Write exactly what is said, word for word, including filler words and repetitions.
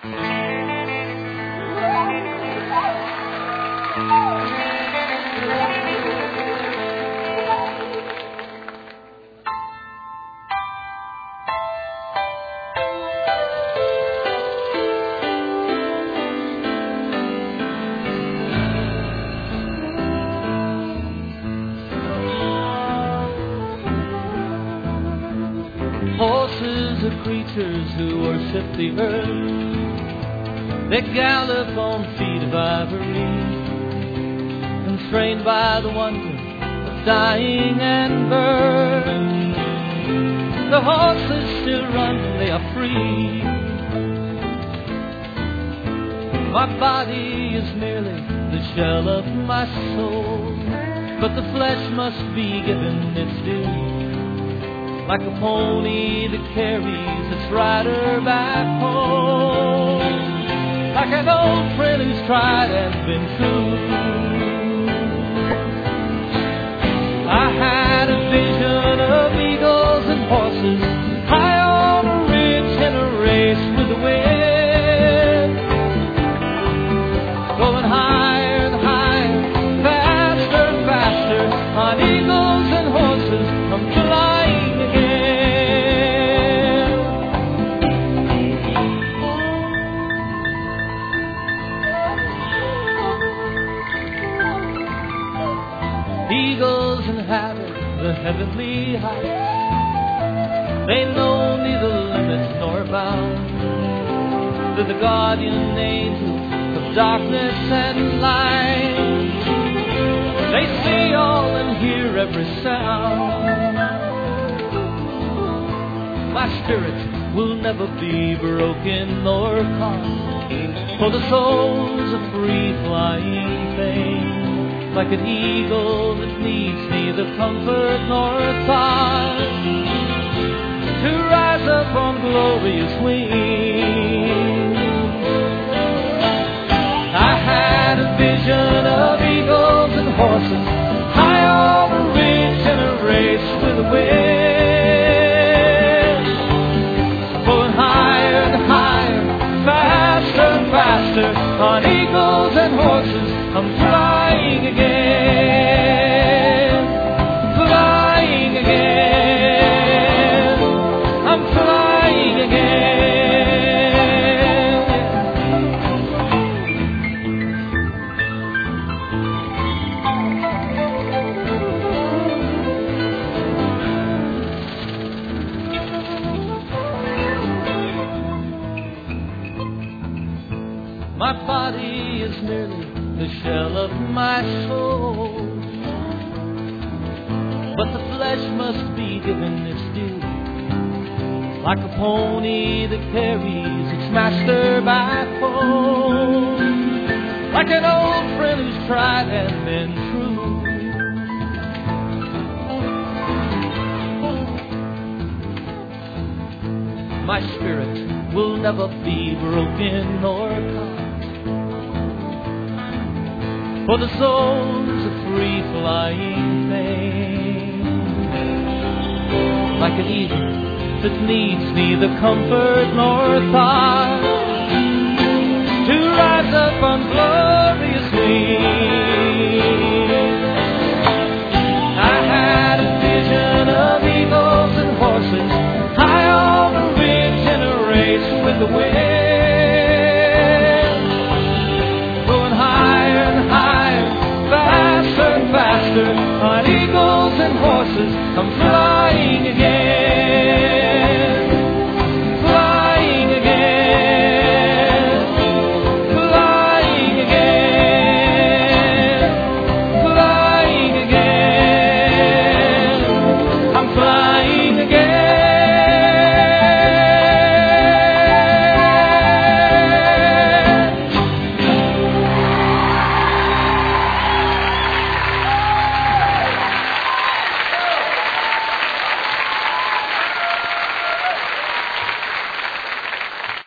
Horses are creatures who worship the earth. They gallop on feet of ivory, constrained by the wonder of dying and birth. The horses still run, they are free. My body is merely the shell of my soul, but the flesh must be given its due. Like a pony that carries its rider back home, like an old friend who's tried and been true. I had a vision of eagles and horses high on a ridge in a race with the wind, going higher and higher, faster and faster. On eagles and horses I'm flying. Eagles inhabit the heavenly heights. They know neither limits nor bounds. They're the guardian angels of darkness and light. They see all and hear every sound. My spirit will never be broken nor caught, for the soul's a free flying thing, like an eagle that needs neither comfort nor thought, to rise up on glorious wings. I had a vision of eagles and horses high on a ridge in a race with the wind, going higher and higher, faster and faster. On eagles and horses I'm flying again, flying again, I'm flying again. My body is merely the shell of my soul, but the flesh must be given its due. Like a pony that carries its master back home, like an old friend who's tried and been true. My spirit will never be broken nor caught, for the soul's a free flying thing, like an eagle that needs neither comfort nor thought,